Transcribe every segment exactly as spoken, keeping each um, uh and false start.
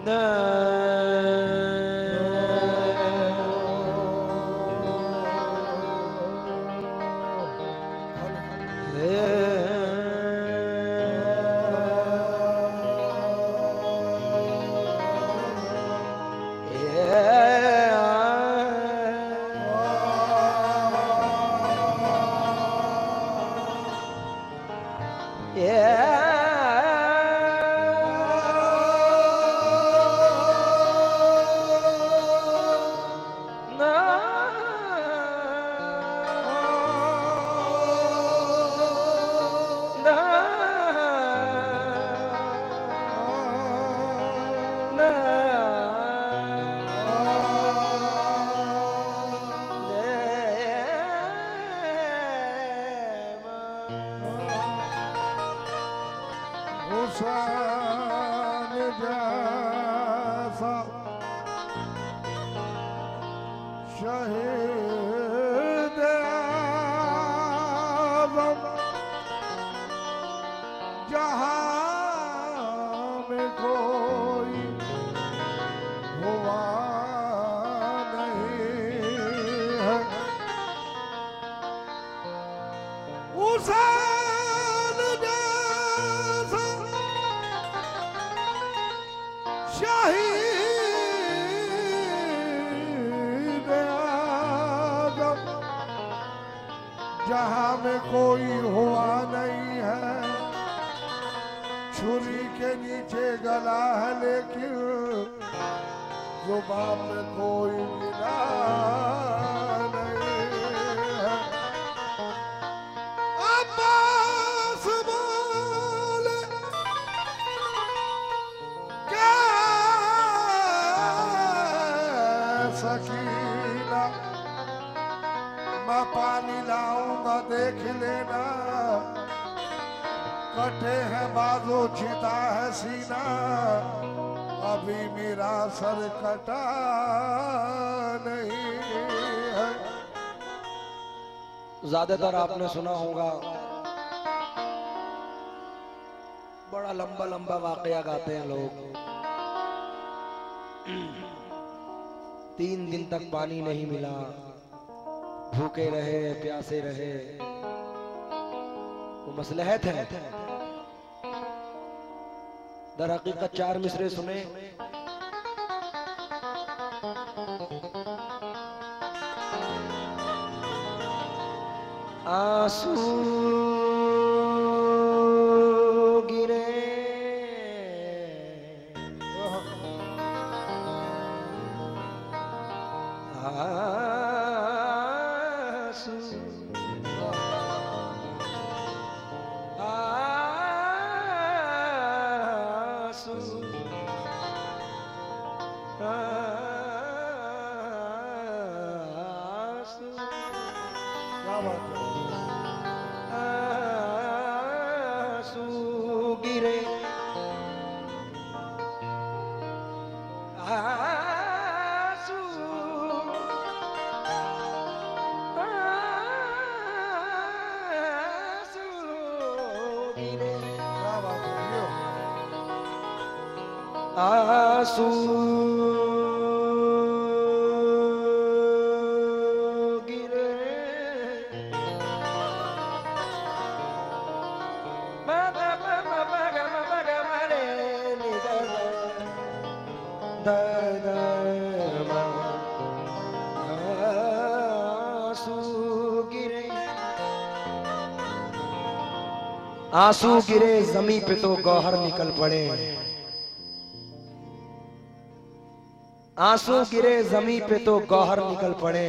जहां में कोई हुआ नहीं है। छुरी के नीचे गला है लेकिन जुबान में कोई मिला नहीं है। अब्बास बोले क्या सकीना, मैं पानी लाऊंगा देख लेना। कटे है बाजू छिता है सीना, अभी मेरा सर कटा नहीं है। ज्यादातर आपने सुना होगा, बड़ा लंबा लंबा वाकया गाते हैं लोग। तीन दिन तक पानी नहीं मिला, भूखे रहे प्यासे रहे, वो मसलहत है। दर हकीकत चार मिसरे सुने। आंसू गिरे आंसू गिरे आंसू गिरे जमी पे तो गौहर निकल पड़े। आंसू गिरे जमी पे तो गौहर निकल पड़े,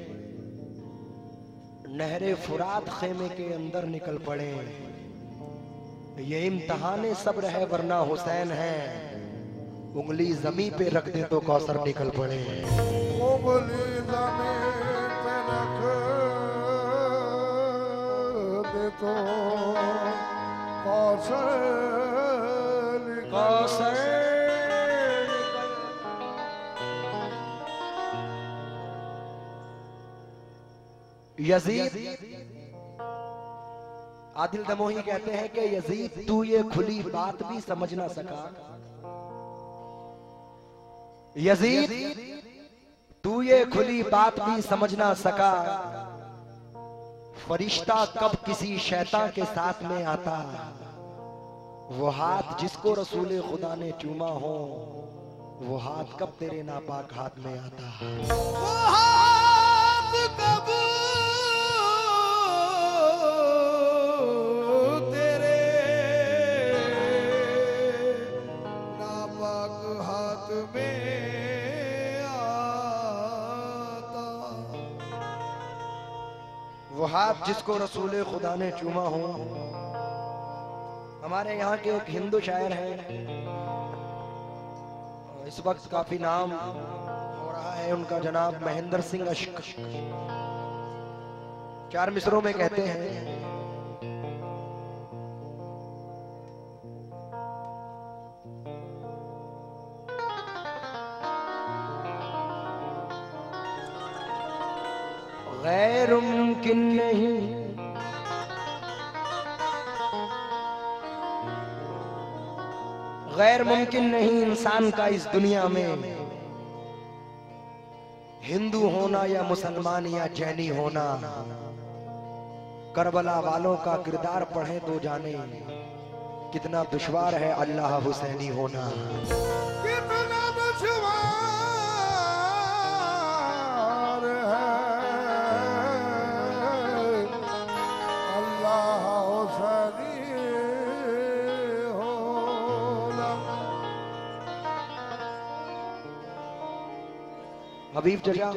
नहरे फुरात खेमे के अंदर निकल पड़े। ये इम्तिहाने सब्र है वरना हुसैन है, उंगली जमी पे रख दे तो कौसर निकल पड़े। उंगली जमी पे रख दे तो कौसर कौसर यजीद, आदिल दमोही कहते हैं कि यजीद तू ये खुली बात भी समझ ना सका यजीद तू ये खुली बात भी समझ ना सका, फरिश्ता कब किसी शैतान के साथ में आता। वो हाथ जिसको रसूल खुदा ने चूमा हो, वो हाथ कब तेरे नापाक हाथ में आता। वो हाथ कब तेरे नापाक हाथ में आता। वो हाथ जिसको रसूल खुदा ने चूमा हो। हमारे यहाँ के एक हिंदू शायर हैं, इस वक्त काफी नाम हो रहा है उनका, जनाब महेंद्र सिंह अश्क। चार मिसरों में कहते हैं, गैर मुमकिन नहीं गैर मुमकिन नहीं इंसान का इस दुनिया में, हिंदू होना या मुसलमान या जैनी होना। करबला वालों का किरदार पढ़े तो जाने, कितना दुश्वार है अल्लाह हुसैनी होना। कितना दुश्वार है अल्लाह हुसैनी होना। हबीब चचा,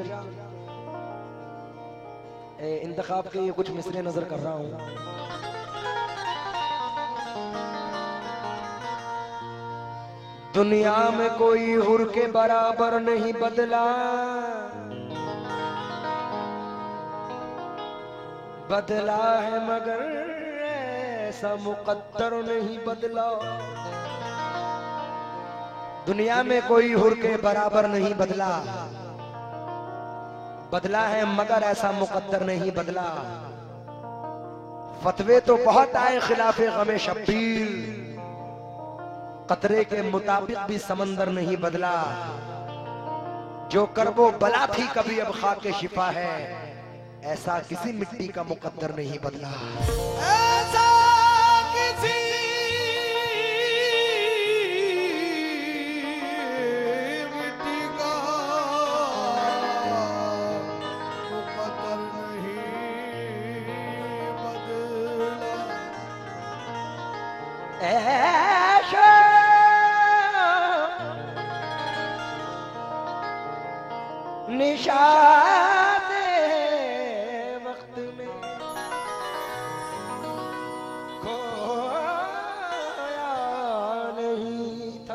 इंतखाब के ये कुछ मिसरे नजर कर रहा हूं। दुनिया में कोई हुर के बराबर नहीं बदला, बदला है मगर ऐसा मुकद्दर नहीं बदला। दुनिया में कोई हुर के बराबर नहीं बदला, बदला है मगर ऐसा मुकद्दर नहीं बदला। फतवे तो बहुत आए खिलाफे गमे शब्बीर, कतरे के मुताबिक भी समंदर नहीं बदला। जो करबो बला थी कभी अब खाके शिफा है, ऐसा किसी मिट्टी का मुकद्दर नहीं बदला। ऐसा किसी मिट्टी का मुकद्दर नहीं बदला। ऐशो निशाते वक्त में खोया नहीं था,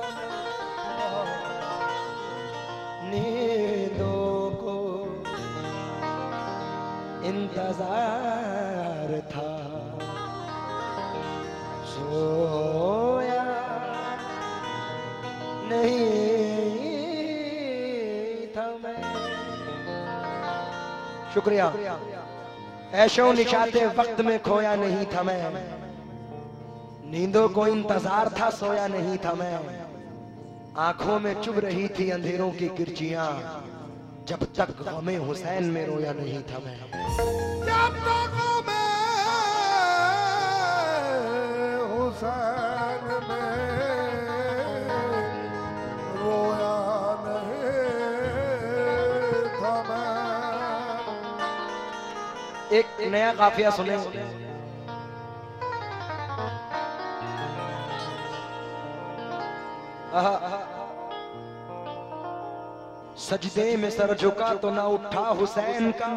नींदों को इंतजार था, सोया नहीं था मैं। शुक्रिया। ऐशो निशाते वक्त में खोया नहीं था मैं, नींदों को इंतजार था, सोया नहीं था मैं। आंखों में चुभ रही थी अंधेरों की किरचियां, जब तक गमे हुसैन में रोया नहीं था मैं। जब तक मैं हुसैन में रोया नहीं था मैं। एक नया काफिया सुने। सजदे में सर झुका तो ना उठा हुसैन का,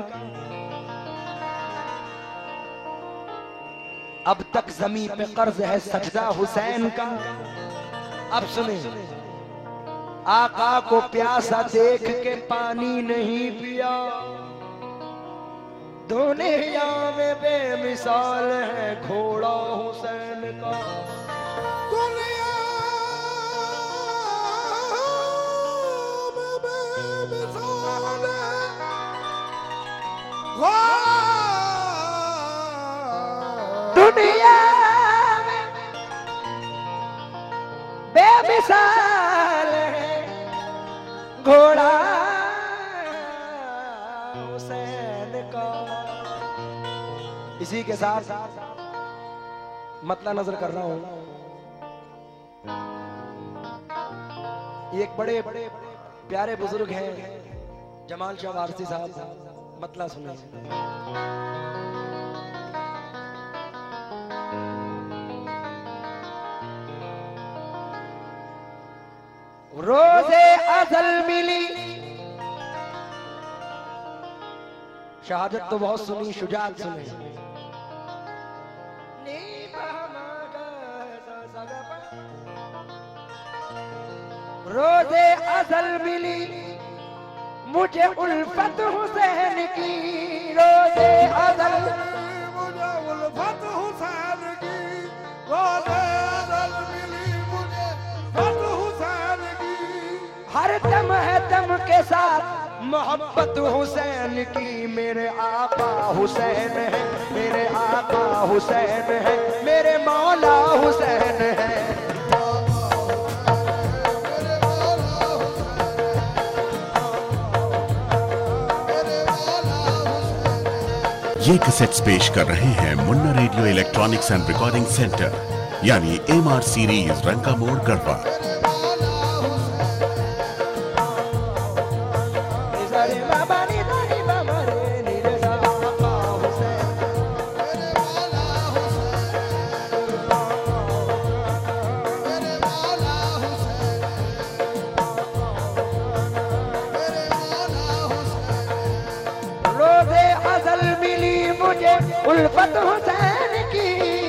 अब तक जमी पे कर्ज है सजदा हुसैन का। अब सुने, आका को प्यासा देख के पानी नहीं पिया, दुनिया में बेमिसाल है घोड़ा हुसैन का। दुनिया में बेमिसाल है दुनिया में बेमिसाल है के साथ मतला नजर कर रहा हूं। एक बड़े प्यारे बुजुर्ग हैं जमाल शाह वारसी साहब, मतला सुने। रोजे अजल मिली, शहादत तो बहुत सुनी, शुजात सुनी। रोजे अजल मिली मुझे उल्फत हुसैन की, रोजे अजल मुझे उल्फत हुसैन की, रोजे अजल मिली मुझे उल्फत हुसैन की। हर दम है दम के साथ मोहब्बत हुसैन की, मेरे आका हुसैन है, मेरे आका हुसैन है, मेरे मौला हुसैन है। ये कैसेट्स पेश कर रहे हैं Munna radio electronics and recording centre, यानी M R series Ranka Mor Garhwa. उल्फत हुसैन की,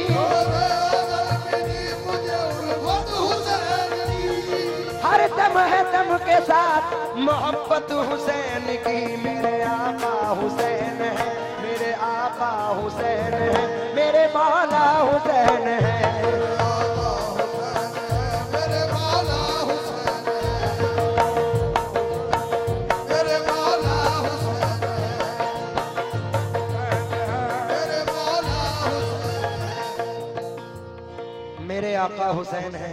हर दम है दम के साथ मोहब्बत हुसैन की, मेरे आका हुसैन है, मेरे आका हुसैन है, मेरे मौला हुसैन है। मेरे आका हुसैन है।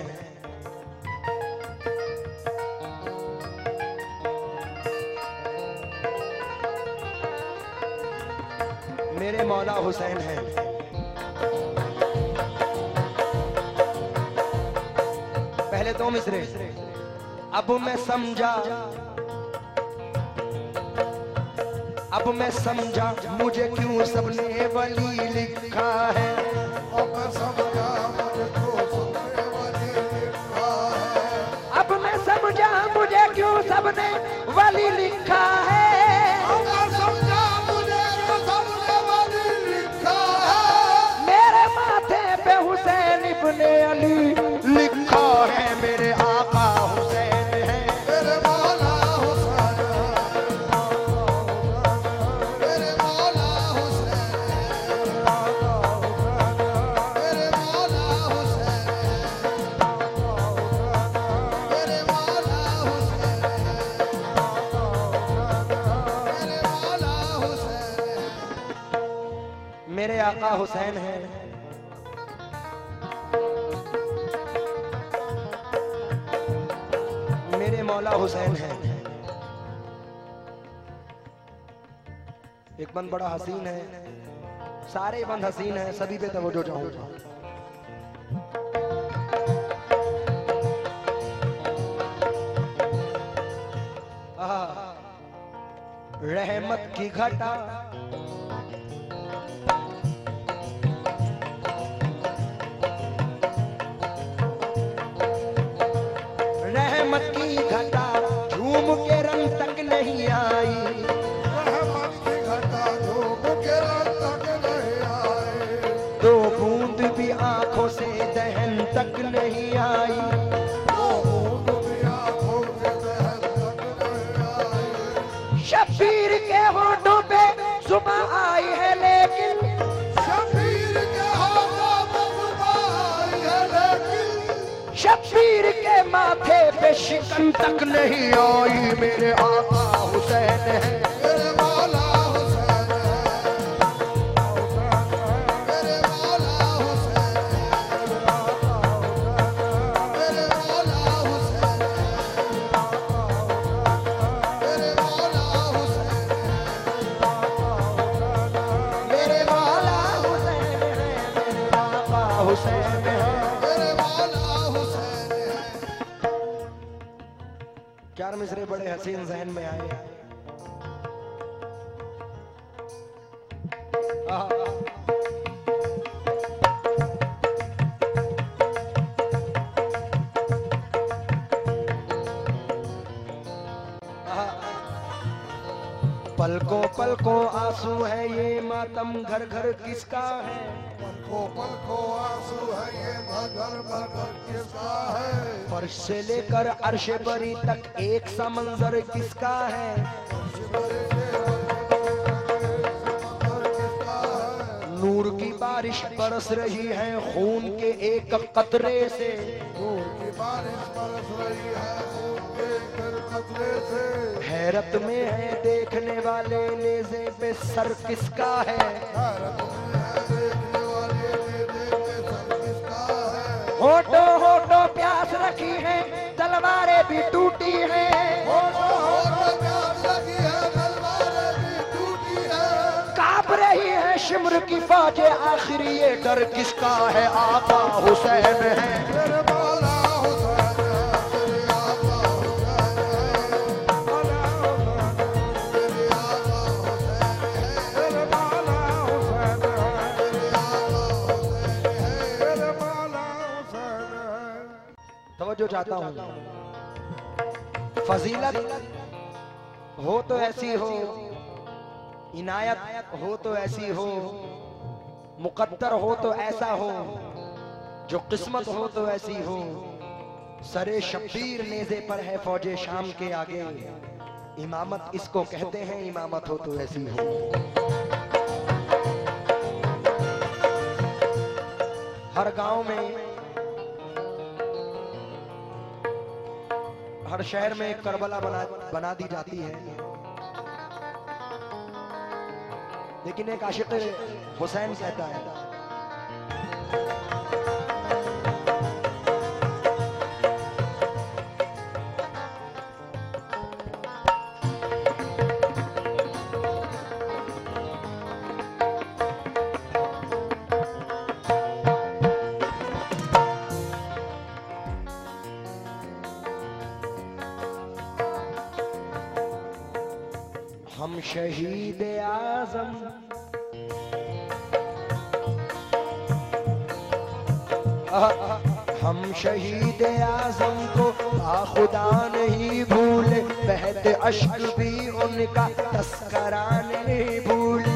मेरे मौला हुसैन है। पहले दो मिसरे। अब मैं समझा, अब मैं समझा मुझे क्यों सबने वली लिखा है। अब मैं समझा मुझे क्यों सबने वली लिखा है। अब मैं समझा मुझे क्यों सबने वली लिखा है। अब मैं समझा मुझे क्यों सबने वली लिखा है। मेरे माथे पे हुसैन इब्ने अली लिखा है। मेरे आका हुसैन है, मेरे मौला हुसैन है, मेरे मौला हुसैन है, मेरे मौला हुसैन है, मेरे मौला हुसैन है। मेरे आका हुसैन है। मेरे मौला हुसैन है। एक बंद बड़ा हसीन है, सारे बंद हसीन है, सभी पे तवज्जो चाहूंगा। रहमत की घटा रहमत की घटा झूम के रंग तक नहीं आई। रहमत की घटा झूम के रंग तक नहीं आई। दो बूंद भी आंखों से दहन तक नहीं आई। दो बूंद भी आंखों से दहन तक नहीं आई। शबीर के होठों पे सुबह आई है लेकिन, शबीर के होठों पे सुबह आई है लेकिन, शबीर के माथे पे शिकन तक नहीं आई। मेरे आका हुसैन है, मेरे मौला हुसैन है, मेरे मौला हुसैन है, मेरे मौला हुसैन है, मेरे मौला हुसैन है, मेरे मौला हुसैन चार मिसरे बड़े हसीन जहन में आए। पलकों पलकों आंसू है ये मातम घर घर किसका है। पलकों पलकों आंसू है ये घर घर किसका है। फर्श से लेकर अर्श बरी तक एक सा मंजर किसका है। नूर की बारिश बरस रही है खून के एक कतरे से। नूर की बारिश बरस रही है खून के एक कतरे से। हैरत में है देखने वाले नेज़े पे सर किसका है। हैरत में है देखने वाले नेज़े पे सर किसका है। होठो होठो प्यास रखी है तलवारें भी टूटी है। होठो होठो प्यास रखी है तलवारें भी टूटी है। कांप रही है शिमर की फौजें आखिरी ये डर किसका है। आका हुसैन है मेरे मौला हुसैन है मेरे आका हुसैन है। मौला हुसैन मेरे आका हुसैन है। मेरे मौला हुसैन है मेरे आका हुसैन है। मेरे मौला हुसैन है। तवज्जो चाहता हूँ। फजीलत हो तो ऐसी हो, इनायत हो तो ऐसी हो, मुकद्दर हो तो ऐसा हो, जो किस्मत हो तो ऐसी हो। सरे शब्बीर नेज़े पर है फौजे शाम के आगे। इमामत इसको कहते हैं, इमामत हो तो ऐसी हो। हर गांव में, हर शहर में एक करबला बना बना दी जाती है, लेकिन एक आशिक हुसैन कहता है हम शहीद आजम हम शहीद आजम को खुदा नहीं भूले। बहते अश्क भी उनका तस्करा नहीं भूले।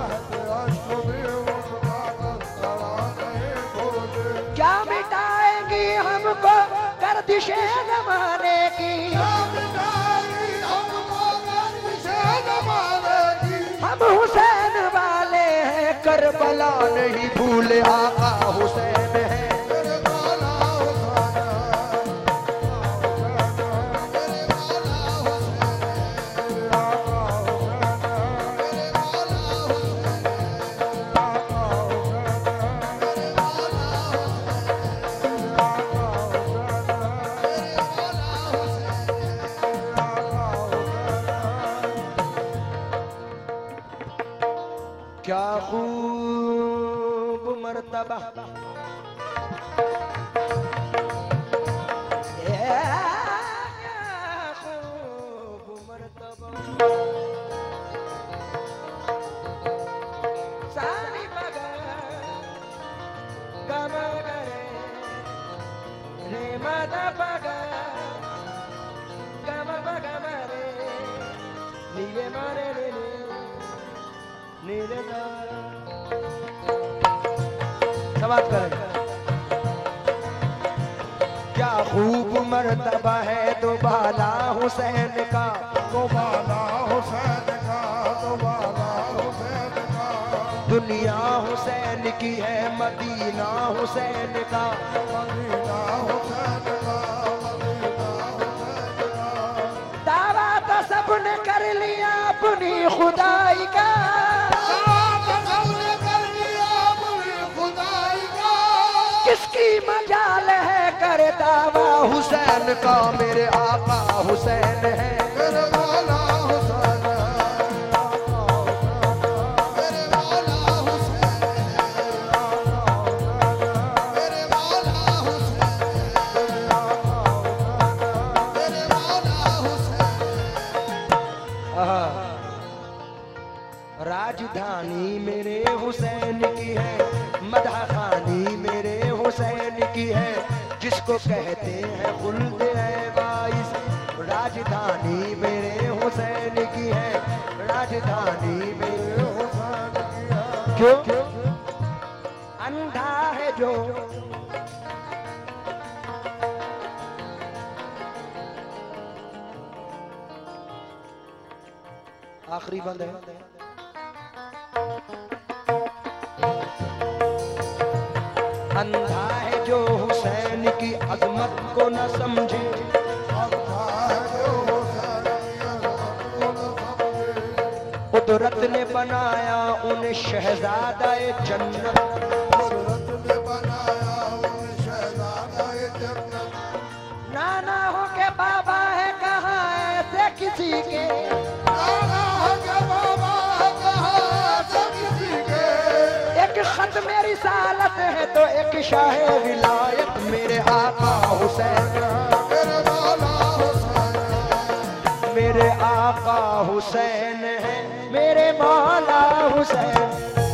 क्या मिटाएंगी हमको गर्दिशे ज़माने की। हम हुसैन वाले हैं करबला नहीं भूले। आका हुसैन है क्या खूब मर्तबा खूब मर्तबा सारी मगर गमगरे रे मद बगर गम बगमरे नीले मारे रे नीले समाप्त करें। क्या खूब मर्तबा है दोबाला हुसैन का। दोबाला हुसैन का दोबाला हुसैन का। दुनिया हुसैन की है मदीना हुसैन का। मदीना हुसैन का मदीना हुसैन का। दावा तो सबने कर लिया अपनी खुदाई का। किसकी मजाल है करे दावा हुसैन का। मेरे आका हुसैन है मेरे मौला हुसैन है मेरे मौला हुसैन है मेरे मौला हुसैन है मेरे मौला हुसैन राजधानी मेरे हुसैन की है, मदह खानी मेरे हुसैन की है, जिसको कहते हैं खुल्द है बाइस। राजधानी मेरे हुसैन की है, राजधानी मेरे हुसैन की है। क्यों? अंधा है जो आखिरी बंद है। अंधा है जो हुसैन की अजमत को न समझे, कुदरत ने बनाया उन्हें शहजादा-ए जन्नत, नाना हो के बाबा है कहाँ ऐसे किसी के, एक खत मेरी सालत है तो एक शाह विलायत मेरे आका हुसैन, मेरे आका हुसैन है, मेरे मौला हुसैन।